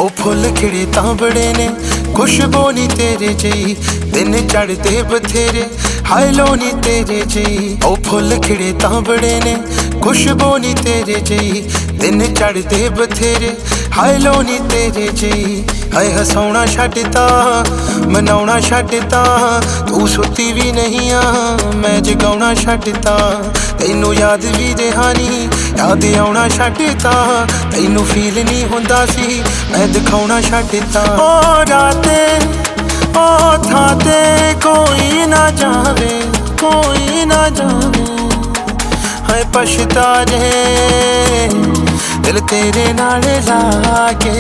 ओ full खिड़े तां बड़े ने खुशबू नी तेरे जई दिन चढ़ते बथेरे हाय लो नी तेरे जई ओ फुल खिड़े तां बड़े ने खुशबू नी तेरे जई दिन चढ़ते बथेरे हाय लो नी तेरे जई हाय हसाउणा छड्डता मनाउणा छड्डता तू सुत्ती भी नहीं आ मैं जगाउणा छड्डता तैनू याद भी दहानी याद आउणा छड्डता तैनू फील नहीं हुंदा सी मैं दिखाउणा छड्डता ओ राते ओ थां ते कोई ना जावे कोई ना जावे हाय पछता जे दिल तेरे नाल लाके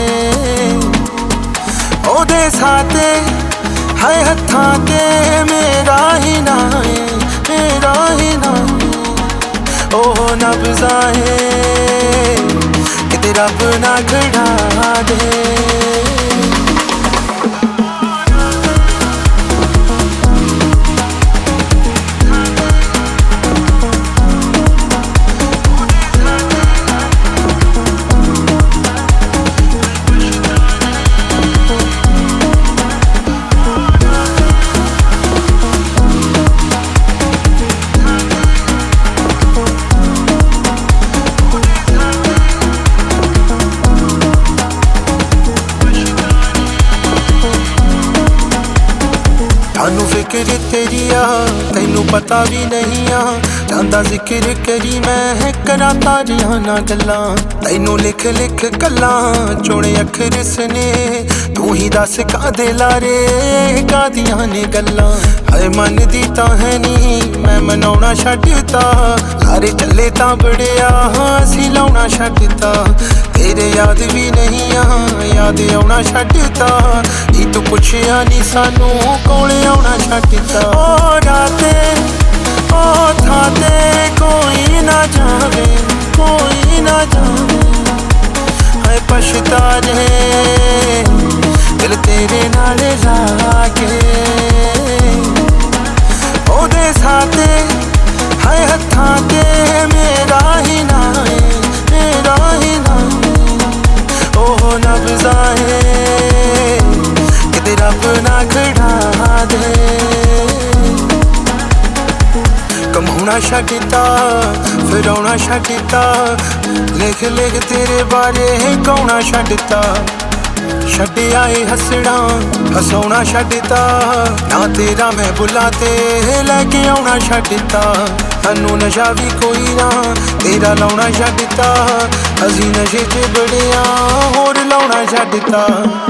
ओदे साथे हाय हत्थां ते मेरा ही ना है मेरा ही ना ओह नब्ज़ा है किते रब ना खड़ा दे सानू फिक्र तेरी आ तैनू पता भी नहीं आ जांदा जिक्र करी मैं करा तारियां ना गल्लां तैनू लिख लिख गल्लां चुने अखर सने तू ही दस कादे लारे कादियां ने गल्लां हाय मन दी तां है नी मैं मनाउणा छड्डता लारे चले तां बड़े आ असीं लाउणा छड्डता तेरे याद भी नहीं आ याद आउणा छड्डता नी तू पुछया नी सानू कोले आउणा छड्डता ओ राते ओ थां ते कोई ना जावे कोई ना जावे हाय पछता जे दिल तेरे नाल लाके ओदे साथे हाय हत्थां ते मेरा ही ना है मेरा ही ना ओह नब्ज़ा है किते रब ना खड़ा दे कमाउणा छड्डता फिराउणा छड्डता लिख लिख तेरे बारे गाउणा छड्डता छड्डिया ए हसणा हसाउणा छड्डता ना तेरा मैं बुला ते लैके आउणा छड्डता सानू नशा भी कोई ना तेरा लाउणा छड्डता असीं नशे च बड़े आ होर लाउणा छड्डता